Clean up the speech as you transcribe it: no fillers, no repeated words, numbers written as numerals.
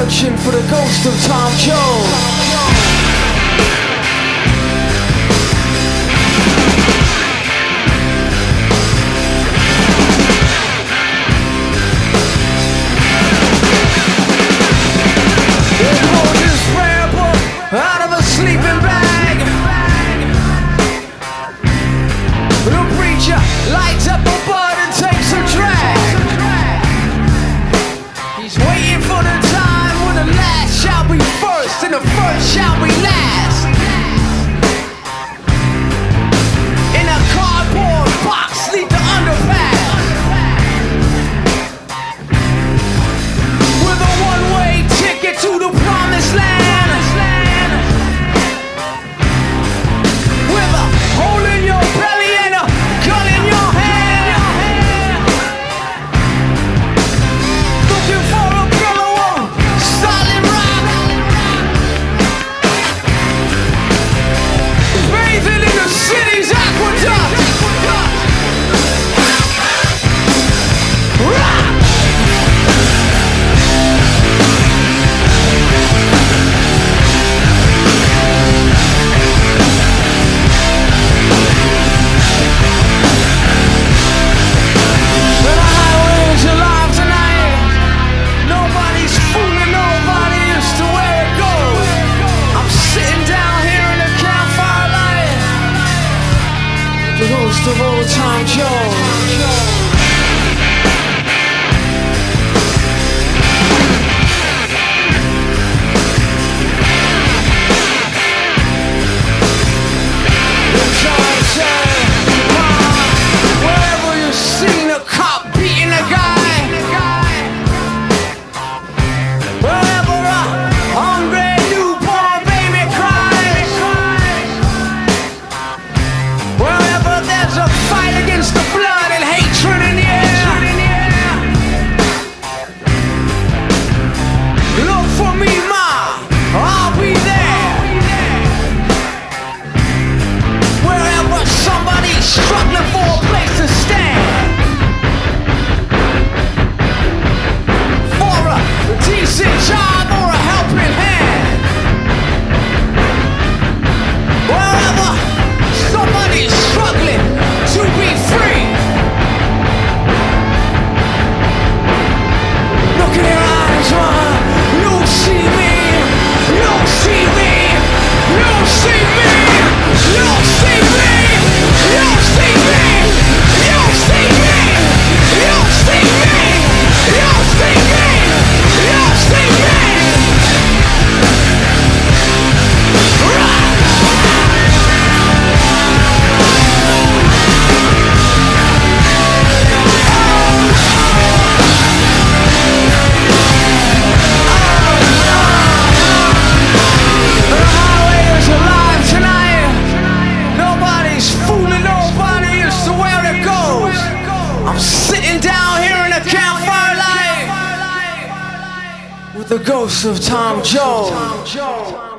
searching for the ghost of Tom Jones. Out of a sleeping bag, the preacher lights up a bud and takes a drag. He's waiting for the time when the last shall be first and the first shall be last. In a cardboard box neath the underpass, with a one-way ticket to the promised land. The ghost of old Tom Jones. Wherever you've seen a cop beating a guy, wherever a hungry newborn baby cries, wherever there's a fight against the blood and hatred in the air, look for me, ma, I'll be there. Wherever somebody's struggling for a place to stand, for a decent job or a helping hand, wherever somebody's struggling to be free, look in your eyes, ma, you'll see me, you'll see me, you'll see me, you'll see me, you'll see me, you'll see me, you'll see me, you'll see me, you'll see me. The highway is alive tonight. Nobody's fooling nobody as to where it goes. I'm sitting down here in a campfire light with the ghost of Tom Jones.